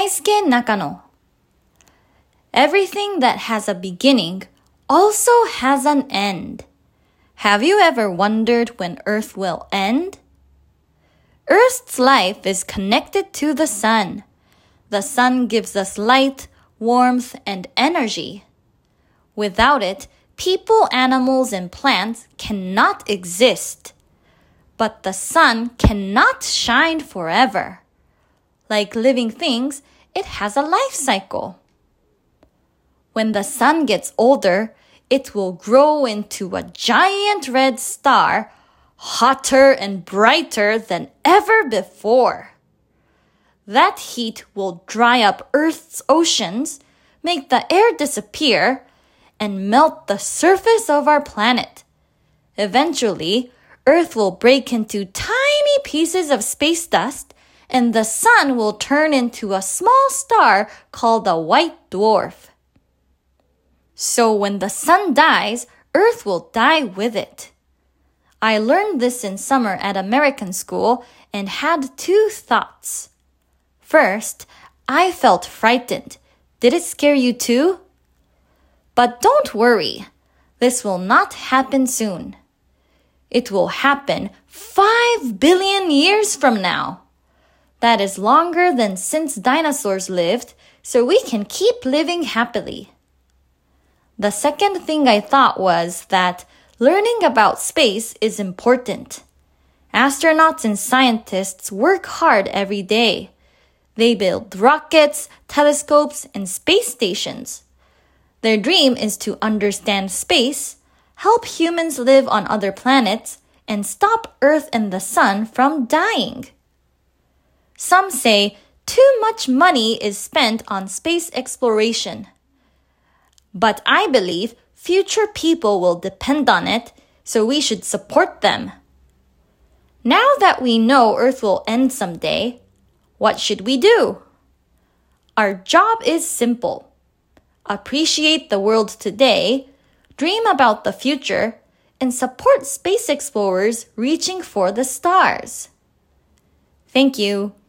Daisuke Nakano. Everything that has a beginning also has an end. Have you ever wondered when Earth will end? Earth's life is connected to the sun. The sun gives us light, warmth, and energy. Without it, people, animals, and plants cannot exist. But the sun cannot shine forever. Like living things, it has a life cycle. When the sun gets older, it will grow into a giant red star, hotter and brighter than ever before. That heat will dry up Earth's oceans, make the air disappear, and melt the surface of our planet. Eventually, Earth will break into tiny pieces of space dust, and the sun will turn into a small star called a white dwarf. So when the sun dies, Earth will die with it. I learned this in summer at American school and had two thoughts. First, I felt frightened. Did it scare you too? But don't worry. This will not happen soon. It will happen 5 billion years from now. That is longer than since dinosaurs lived, so we can keep living happily. The second thing I thought was that learning about space is important. Astronauts and scientists work hard every day. They build rockets, telescopes, and space stations. Their dream is to understand space, help humans live on other planets, and stop Earth and the sun from dying. Some say too much money is spent on space exploration. But I believe future people will depend on it, so we should support them. Now that we know Earth will end someday, what should we do? Our job is simple. Appreciate the world today, dream about the future, and support space explorers reaching for the stars. Thank you.